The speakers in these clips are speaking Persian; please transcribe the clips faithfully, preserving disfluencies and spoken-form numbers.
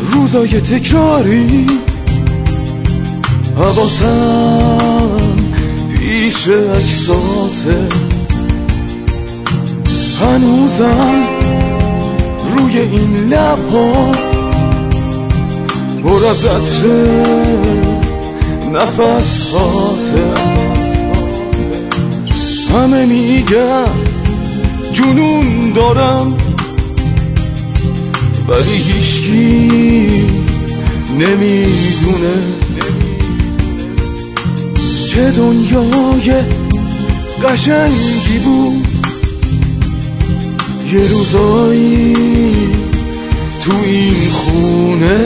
روزای تکراری حواسم پیش عکساته، هنوزم روی این لبها پر از عطر نفس هاته. همه میگن جنون دارم ولی هیچکی نمیدونه چه دنیای قشنگی بود یه روزایی تو این خونه.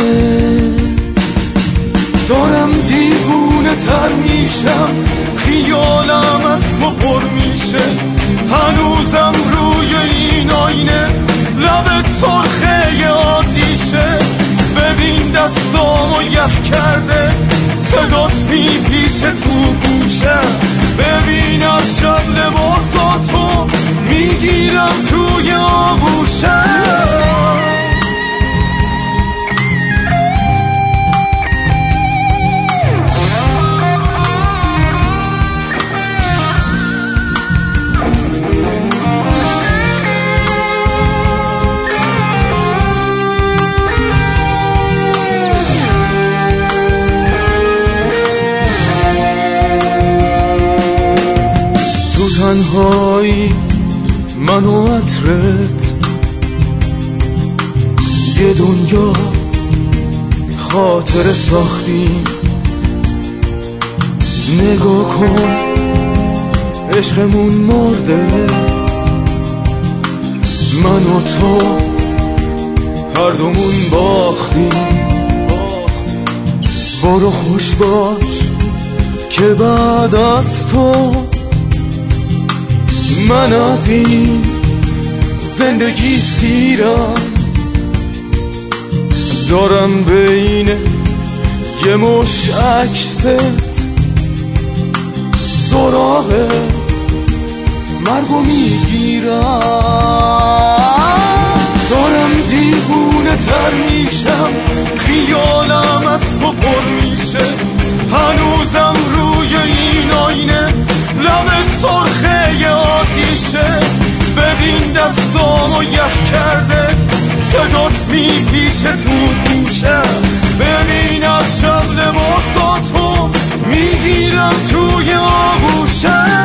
دارم دیوونه تر میشم، خیالم از تو پر میشه، هنوزم روی این آینه لبت سرخه آتیشه. ببین دستامو یخ کرده، صدات میپیچه تو گوشم. ببین از شب لباساتو میگیرم توی آغوشم. تنهایی من و عطرت یه دنیا خاطر ساختیم. نگاه کن عشقمون مرده، من و تو هر دومون باختیم. برو خوش باش که بعد از تو من از این زندگی سیرم. دارم بین یه مش عکست سراغ مرگو میگیرم. دارم دیوونه تر میشم، خیالم از تو پر میشه، هنوزم روی این آینه لبت سرخه آتیشه. ببین دستامو یخ کرده، صدات میپیچه تو گوشم. ببین از شب لباساتو میگیرم توی آغوشم.